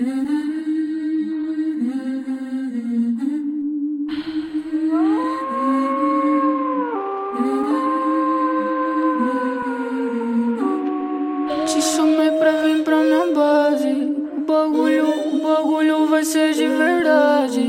Te chamei pra vir pra minha base. O bagulho vai ser de verdade.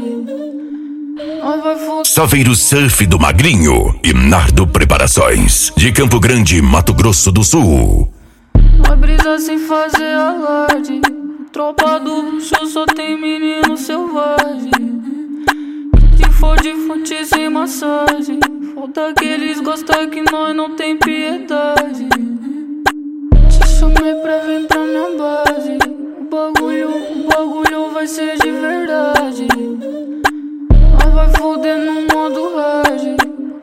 Saveiro Surf do Magrinho e Nardo Preparações, de Campo Grande, Mato Grosso do Sul. Vai brisar sem fazer alarde. Tropa do bruxo só tem menino selvagem. Se for de fonte sem massagem, falta que eles gostam que nós não tem piedade. Te chamei pra vir pra minha base. O bagulho vai ser de verdade. Nós vai foder no modo hard.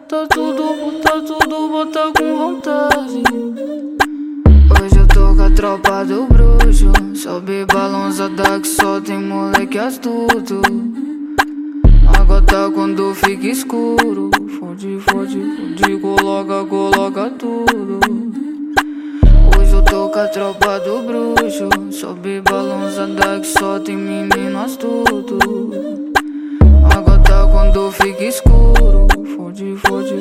Bota com vontade. Hoje eu tô com a tropa do bruxo. Sobe balançada que só tem moleque astuto. A gota quando fica escuro. Fode, coloca tudo. Hoje eu tô com a tropa do bruxo. Sobe balançada que só tem menino astuto. A gota quando fica escuro. Fode,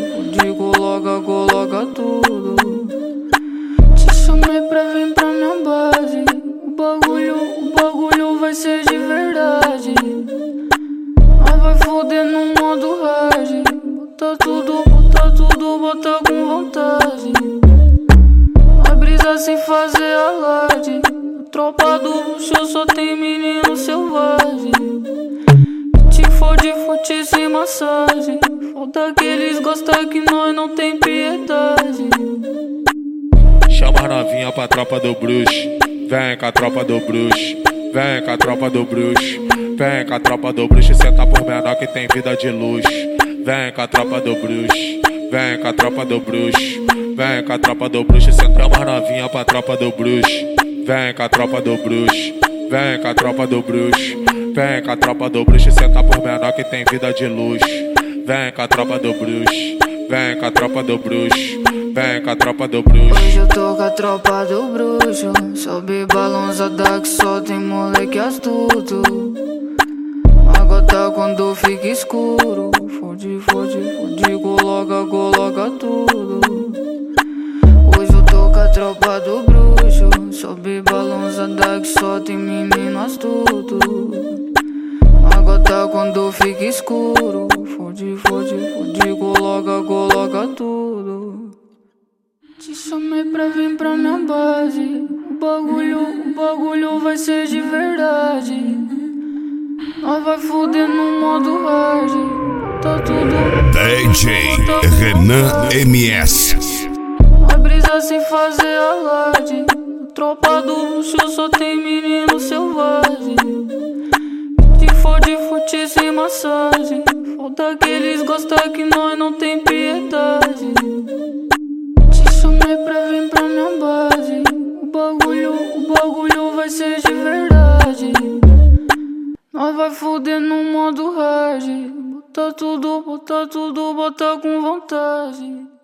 coloca tudo. Te chamei pra vir pra minha base. O bagulho vai ser de verdade. Nós vai foder no modo hard. Bota com vontade. Vai brisar sem fazer alarde. Tropa do bruxo só tem menino selvagem. Te fode sem massagem. Falta que eles gostam que nós não tem piedade. Chama a novinha pra tropa do bruxo. Vem com a tropa do bruxo. Vem com a tropa do bruxo. Vem com a tropa do bruxo. Senta por menor que tem vida de luxo. Vem com a tropa do bruxo. Vem com a tropa do bruxo. Vem com a tropa do bruxo. Senta a novinha pra tropa do bruxo. Vem com a tropa do bruxo. Vem com a tropa do bruxo. Vem com a tropa do bruxo. Senta por menor que tem vida de luxo. Vem com a tropa do bruxo. Vem com a tropa do bruxo. Vem com a tropa do bruxo. Hoje eu tô com a tropa do bruxo. Sobe balançada que só tem moleque astuto. A gota quando fica escuro. Fode, coloca tudo. Hoje eu tô com a tropa do bruxo. Sobe balançada que só tem menino astuto. A gota quando fica escuro. Fode, coloca tudo. Te chamei pra vir pra minha base. O bagulho vai ser de verdade. Nós vai foder no modo hard. DJ Renan MS. Vai brisar sem fazer alarde. Tropa do bruxo só tem menino selvagem. Te fode sem massagem. Falta que eles gostam que nós não tem piedade. Te chamei pra vir pra minha base. O bagulho vai ser de verdade. Nós vai foder no modo hard. Bota com vontade.